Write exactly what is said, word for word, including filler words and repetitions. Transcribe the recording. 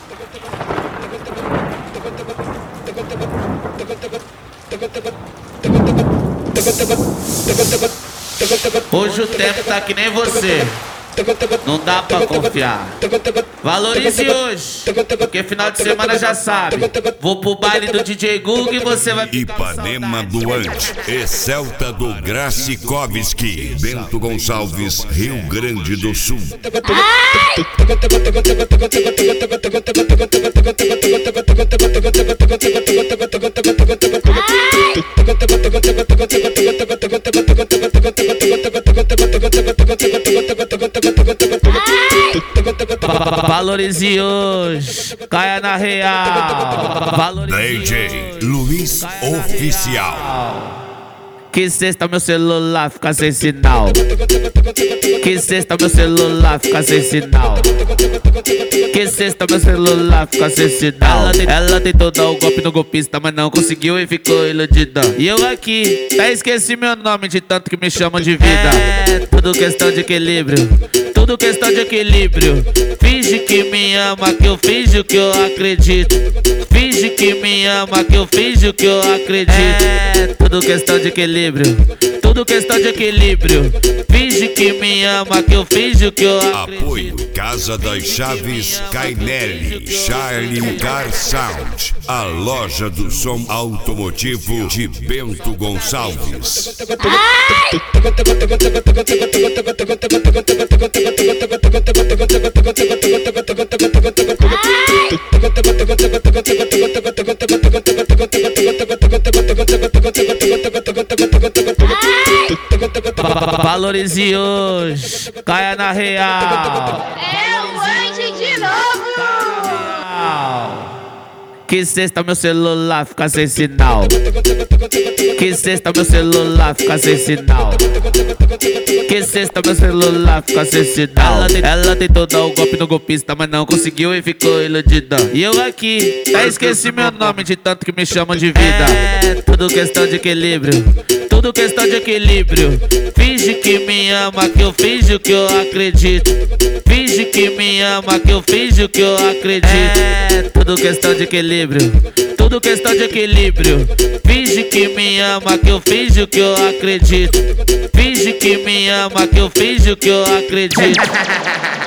Hoje o tempo tá que nem você, não dá pra confiar. Valorize hoje, porque final de semana já sabe. Vou pro baile do D J Google e você vai ficar com Ipanema saudade. Doante e Celta do Gracikovski, Bento Gonçalves, Rio Grande do Sul. Valorize hoje, caia na real. Valorize D J hoje, Luiz caia na Oficial. real. Que sexta meu celular fica sem sinal. Que sexta meu celular fica sem sinal. Que sexta meu celular fica sem sinal. Ela, tem, ela tentou dar o golpe no golpista, mas não conseguiu e ficou iludida. E eu aqui, até esqueci meu nome de tanto que me chamam de vida. É tudo questão de equilíbrio, tudo questão de equilíbrio. Finge que me ama, que eu finjo que eu acredito. Finge que me ama, que eu finjo que eu acredito. É tudo questão de equilíbrio, tudo questão de equilíbrio. Finge que me ama, que eu finjo que eu acredito. Apoio Casa das Chaves, Cainelli, Charlie Car Sound, a loja do som automotivo de Bento Gonçalves. Valorize hoje, caia na real. É o Andy de novo! Caia na real. Que sexta meu celular fica sem sinal. Que sexta meu celular fica sem sinal. Que sexta meu celular fica sem sinal. Ela, tem, ela tentou dar o golpe no golpista, mas não conseguiu e ficou iludida. E eu aqui, até esqueci meu nome de tanto que me chamam de vida. É tudo questão de equilíbrio, tudo questão de equilíbrio. Finge que me ama, que eu finjo que eu acredito. Finge que me ama, que eu finjo que eu acredito. É tudo questão de equilíbrio, tudo questão de equilíbrio. Finge que me ama, que eu finjo que eu acredito. Finge que me ama, que eu finjo que eu acredito.